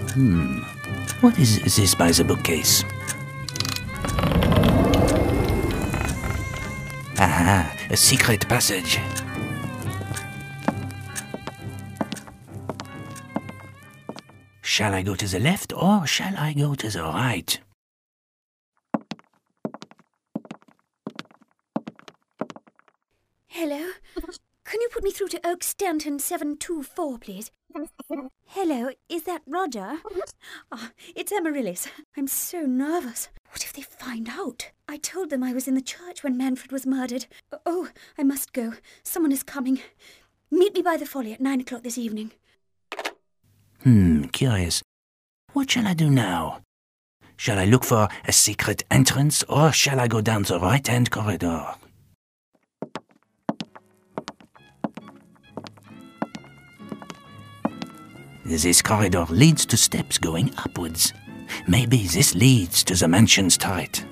What is this by the bookcase? Aha, a secret passage. Shall I go to the left or shall I go to the right? Hello? Can you put me through to Oak Stanton 724, please? Hello, is that Roger? It's Amaryllis. I'm so nervous. What if they find out? I told them I was in the church when Manfred was murdered. Oh, I must go. Someone is coming. Meet me by the folly at 9 o'clock this evening. Curious. What shall I do now? Shall I look for a secret entrance or shall I go down the right-hand corridor? This corridor leads to steps going upwards. Maybe this leads to the mansion's turret.